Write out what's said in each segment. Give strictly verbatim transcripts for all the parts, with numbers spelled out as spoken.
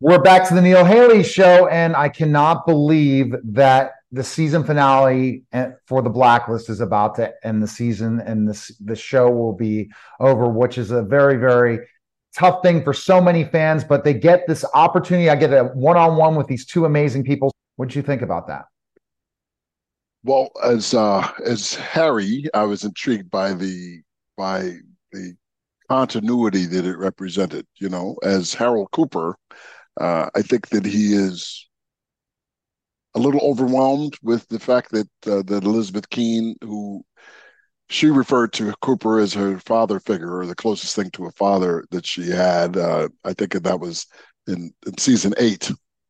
We're back to the Neil Haley show, and I cannot believe that the season finale for The Blacklist is about to end the season, and this the show will be over, which is a very, very tough thing for so many fans. But they get this opportunity. I get a one-on-one with these two amazing people. What do you think about that? Well, as uh, as Harry, I was intrigued by the by the continuity that it represented. You know, as Harold Cooper, uh, I think that he is a little overwhelmed with the fact that uh, that Elizabeth Keen, who she referred to Cooper as her father figure, or the closest thing to a father that she had. Uh, I think that was in, in season eight,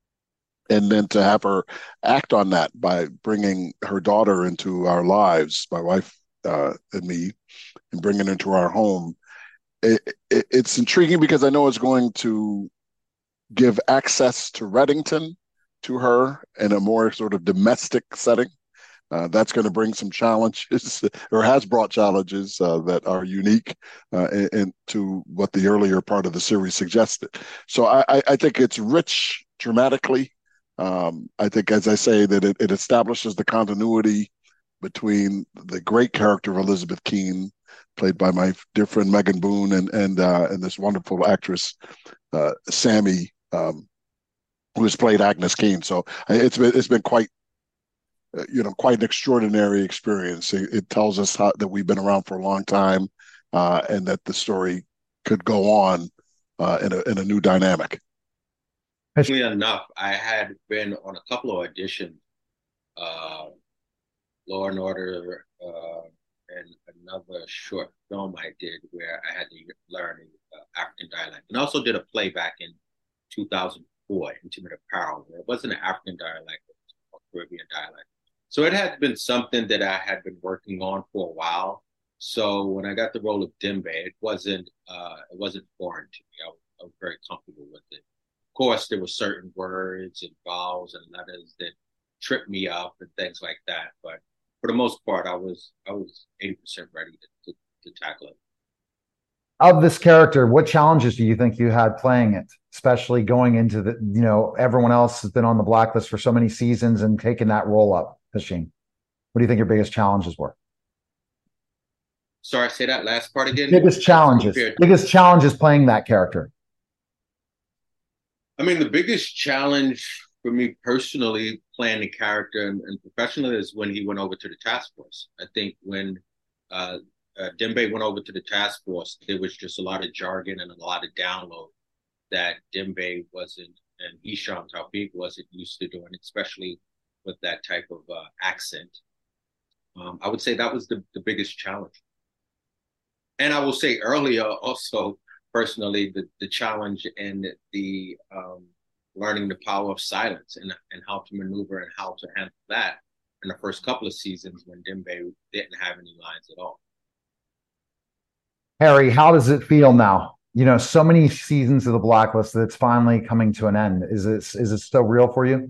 and then to have her act on that by bringing her daughter into our lives, my wife uh, and me, and bringing her into our home. It, it, it's intriguing because I know it's going to give access to Reddington to her in a more sort of domestic setting. Uh, that's going to bring some challenges, or has brought challenges uh, that are unique uh, into what the earlier part of the series suggested. So I, I think it's rich dramatically. Um, I think, as I say, that it, it establishes the continuity between the great character of Elizabeth Keen, played by my dear friend Megan Boone, and and uh, and this wonderful actress uh, Sammy, um, who has played Agnes Keen. So it's been it's been quite uh, you know quite an extraordinary experience. It, it tells us how, that we've been around for a long time, uh, and that the story could go on uh, in a in a new dynamic. Interestingly enough, I had been on a couple of auditions, uh, Law and Order, uh, and another short film I did where I had to learn uh, African dialect, and also did a play back in two thousand four, Intimate Apparel, where it wasn't an African dialect, it was a Caribbean dialect. So it had been something that I had been working on for a while. So when I got the role of Dembe, it wasn't uh, it wasn't foreign to me. I was, I was very comfortable with it. Of course, there were certain words and vowels and letters that tripped me up and things like that. But for the most part, I was I was eighty percent ready to, to, to tackle it. Of this character, what challenges do you think you had playing it, especially going into the, you know, everyone else has been on the Blacklist for so many seasons and taking that role up, Hashim? What do you think your biggest challenges were? Sorry, say that last part again. Biggest challenges, biggest challenges playing that character. I mean, the biggest challenge for me personally, playing the character and, and professionally, is when he went over to the task force. I think when uh, uh, Dembe went over to the task force, there was just a lot of jargon and a lot of download that Dembe wasn't, and Hisham Tawfiq wasn't used to doing, especially with that type of uh, accent. Um, I would say that was the, the biggest challenge. And I will say earlier also, personally, the, the challenge and the um, learning the power of silence and, and how to maneuver and how to handle that in the first couple of seasons when Dembe didn't have any lines at all. Harry, how does it feel now? You know, so many seasons of The Blacklist that it's finally coming to an end. Is it is it still real for you?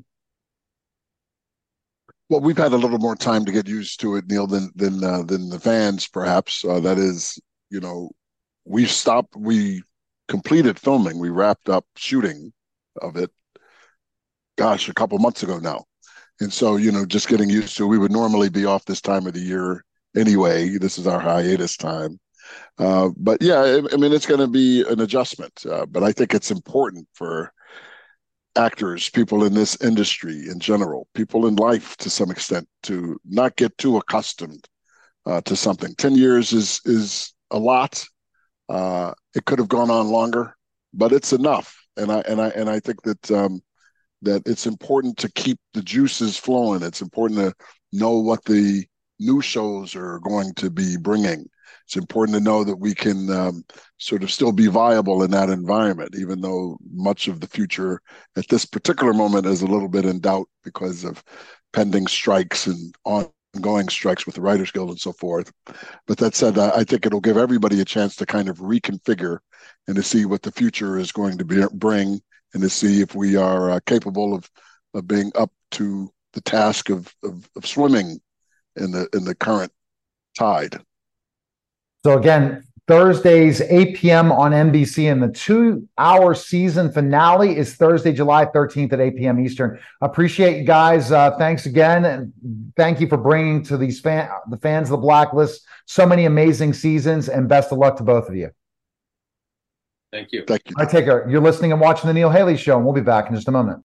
Well, we've had a little more time to get used to it, Neil, than than uh, than the fans, perhaps. Uh, that is, you know, we stopped. We completed filming. We wrapped up shooting of it. Gosh, a couple months ago now, and so you know, just getting used to it. We would normally be off this time of the year anyway. This is our hiatus time. Uh, but yeah, I, I mean, it's going to be an adjustment. Uh, but I think it's important for actors, people in this industry in general, people in life to some extent, to not get too accustomed uh, to something. Ten years is is a lot. Uh, it could have gone on longer, but it's enough. And I and I and I think that um, that it's important to keep the juices flowing. It's important to know what the new shows are going to be bringing. It's important to know that we can um, sort of still be viable in that environment, even though much of the future at this particular moment is a little bit in doubt because of pending strikes and ongoing strikes with the Writers Guild and so forth. But that said, I think it'll give everybody a chance to kind of reconfigure and to see what the future is going to be, bring, and to see if we are uh, capable of, of being up to the task of, of, of swimming in the in the current tide. So again, Thursdays, eight p.m. on N B C, and the two-hour season finale is Thursday, July thirteenth at eight p.m. Eastern. Appreciate you guys. Uh, thanks again, and thank you for bringing to these fan the fans of the Blacklist so many amazing seasons, and best of luck to both of you. Thank you. Thank you. I take care. You're listening and watching the Neil Haley Show, and we'll be back in just a moment.